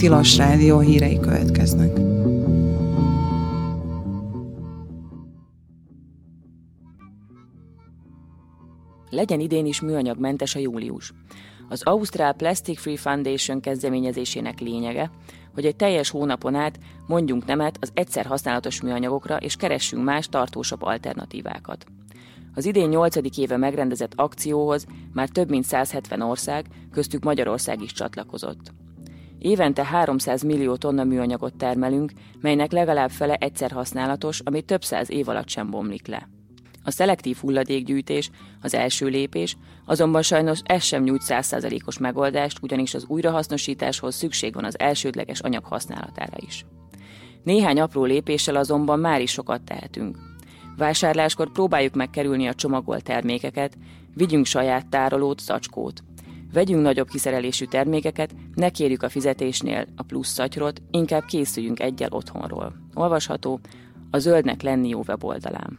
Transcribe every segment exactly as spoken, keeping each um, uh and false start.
Tilos Rádió hírei következnek. Legyen idén is műanyagmentes a július. Az Ausztrál Plastic Free Foundation kezdeményezésének lényege, hogy egy teljes hónapon át mondjunk nemet az egyszer használatos műanyagokra, és keressünk más, tartósabb alternatívákat. Az idén nyolcadik éve megrendezett akcióhoz már több mint száz hetven ország, köztük Magyarország is csatlakozott. Évente háromszáz millió tonna műanyagot termelünk, melynek legalább fele egyszer használatos, ami több száz év alatt sem bomlik le. A szelektív hulladékgyűjtés az első lépés, azonban sajnos ez sem nyújt száz százalékos megoldást, ugyanis az újrahasznosításhoz szükség van az elsődleges anyag használatára is. Néhány apró lépéssel azonban már is sokat tehetünk. Vásárláskor próbáljuk megkerülni a csomagolt termékeket, vigyünk saját tárolót, zacskót. Vegyünk nagyobb kiszerelésű termékeket, ne kérjük a fizetésnél a plusz szatyrot, inkább készüljünk egyel otthonról. Olvasható a Zöldnek lenni jó weboldalán.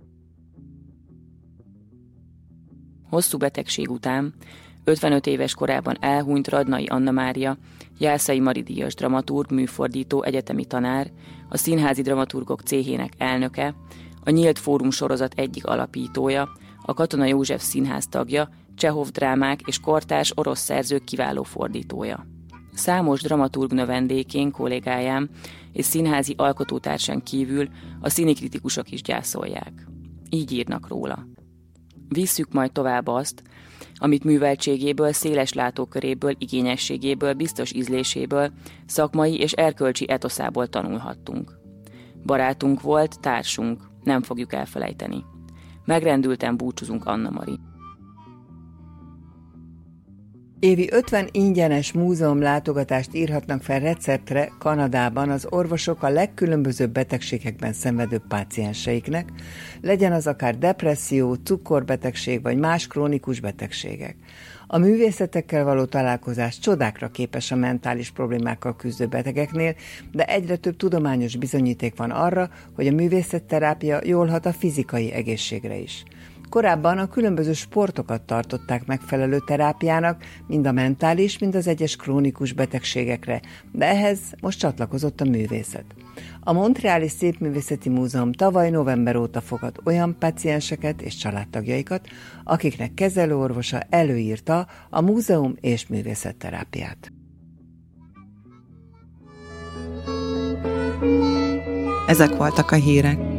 Hosszú betegség után, ötvenöt éves korában elhunyt Radnai Anna Mária, Jászai Mari díjas dramaturg, műfordító, egyetemi tanár, a Színházi Dramaturgok Céhének elnöke, a Nyílt Fórum sorozat egyik alapítója, a Katona József Színház tagja, Csehov drámák és kortárs orosz szerzők kiváló fordítója. Számos dramaturg növendékén, kollégájám és színházi alkotótársán kívül a színikritikusok is gyászolják. Így írnak róla. Visszük majd tovább azt, amit műveltségéből, széles látóköréből, igényességéből, biztos ízléséből, szakmai és erkölcsi etoszából tanulhattunk. Barátunk volt, társunk, nem fogjuk elfelejteni. Megrendülten búcsúzunk, Anna Mari. Évi ötven ingyenes múzeum látogatást írhatnak fel receptre Kanadában az orvosok a legkülönbözőbb betegségekben szenvedő pácienseiknek, legyen az akár depresszió, cukorbetegség vagy más krónikus betegségek. A művészetekkel való találkozás csodákra képes a mentális problémákkal küzdő betegeknél, de egyre több tudományos bizonyíték van arra, hogy a művészetterápia jól hat a fizikai egészségre is. Korábban a különböző sportokat tartották megfelelő terápiának, mind a mentális, mind az egyes krónikus betegségekre, de ehhez most csatlakozott a művészet. A Montreali Szépművészeti Múzeum tavaly november óta fogad olyan pácienseket és családtagjaikat, akiknek kezelőorvosa előírta a múzeum és művészetterápiát. Ezek voltak a hírek.